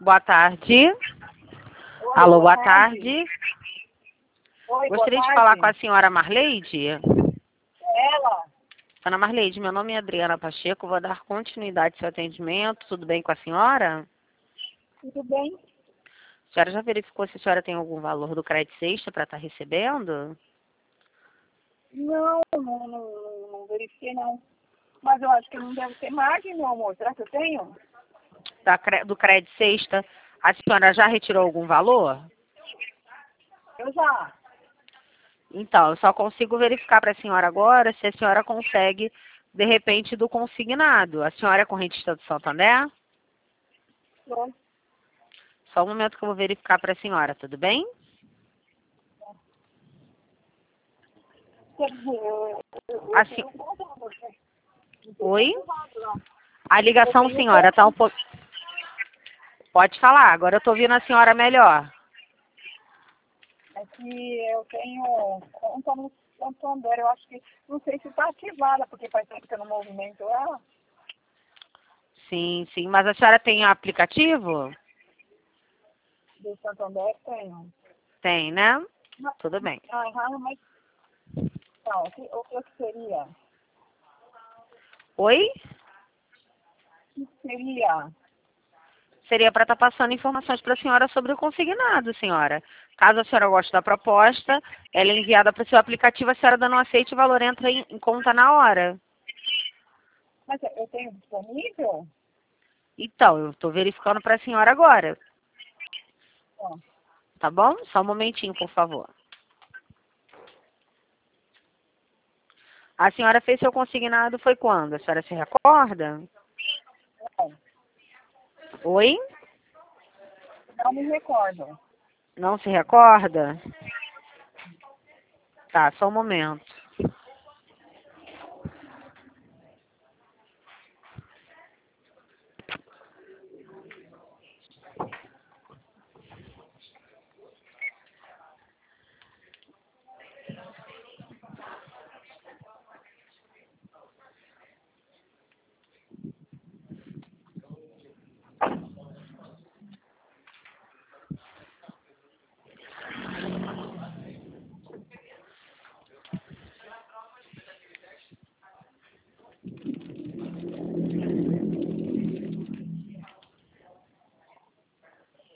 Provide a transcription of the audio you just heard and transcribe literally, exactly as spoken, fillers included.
Boa tarde. Oi, Alô, boa boa tarde. tarde. Oi, Gostaria boa de falar tarde. com a senhora Marleide. Ela? Dona Marleide, meu nome é Adriana Pacheco, vou dar continuidade ao seu atendimento. Tudo bem com a senhora? Tudo bem? A senhora já verificou se a senhora tem algum valor do crédito sexta para estar recebendo? Não, não, não, não, não verifiquei não. Mas eu acho que não deve ter margem, meu amor. Será que eu tenho? Da cre- do crédito sexta, a senhora já retirou algum valor? Eu já. Então, eu só consigo verificar para a senhora agora se a senhora consegue, de repente, do consignado. A senhora é correntista do Santander? Tô. Só um momento que eu vou verificar para a senhora, tudo bem? Quer dizer, eu, eu, eu A se- tenho conta com você. Não tem Oi? contato, não. A Eu ligação, tenho senhora, conta. tá um pouco... Pode falar, agora eu tô ouvindo a senhora melhor. É que eu tenho conta no Santander. Eu acho que, não sei se está ativada, porque faz tempo que eu não movimento ela. Sim, sim. Mas a senhora tem aplicativo? Do Santander tenho. Tem, né? Mas, Tudo bem. aham, mas não, o que, o que seria? Oi? O que seria? Seria para estar passando informações para a senhora sobre o consignado, senhora. Caso a senhora goste da proposta, ela é enviada para o seu aplicativo, a senhora dando um aceite, o valor entra em, em conta na hora. Mas eu tenho disponível? Então, eu estou verificando para a senhora agora. Ó, Tá bom? Só um momentinho, por favor. A senhora fez seu consignado foi quando? A senhora se recorda? ó, Oi? não me recordo. Não se recorda? Tá, só um momento.